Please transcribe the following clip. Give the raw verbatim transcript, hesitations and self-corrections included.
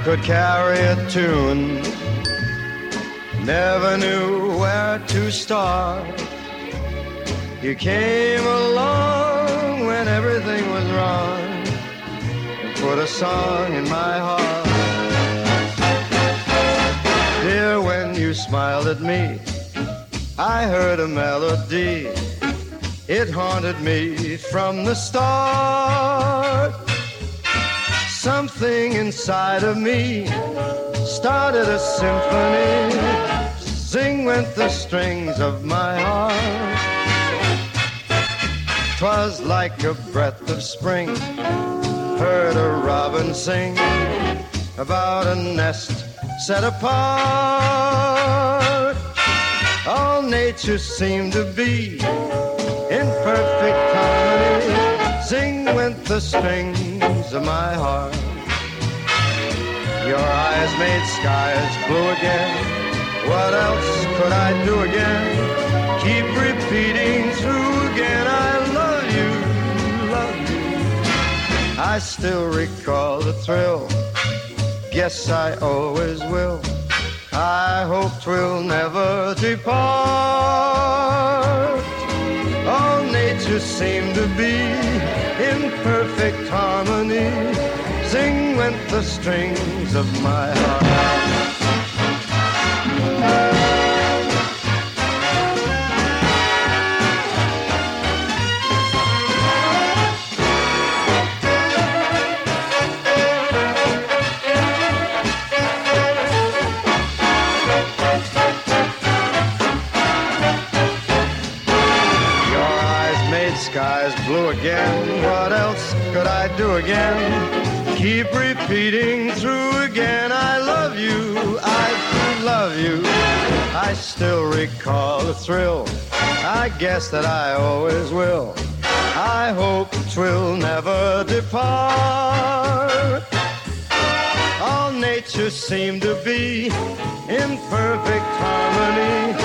could carry a tune. Never knew where to start. You came along when everything was wrong and put a song in my heart. Dear, when you smiled at me, I heard a melody. It haunted me from the start. Something inside of me started a symphony. Sing went the strings of my heart. 'Twas like a breath of spring. Heard a robin sing about a nest set apart. All nature seemed to be in perfect harmony. Sing went the strings of my heart. Your eyes made skies blue again. What else could I do again? Keep repeating through again. I love you, love you. I still recall the thrill. Guess I always will. I hope 'twill never depart. All nature seemed to be in perfect harmony. Sing went the strings of my heart. Skies blue again. What else could I do again? Keep repeating through again. I love you, I love you. I still recall the thrill. I guess that I always will. I hope 'twill never depart. All nature seemed to be in perfect harmony.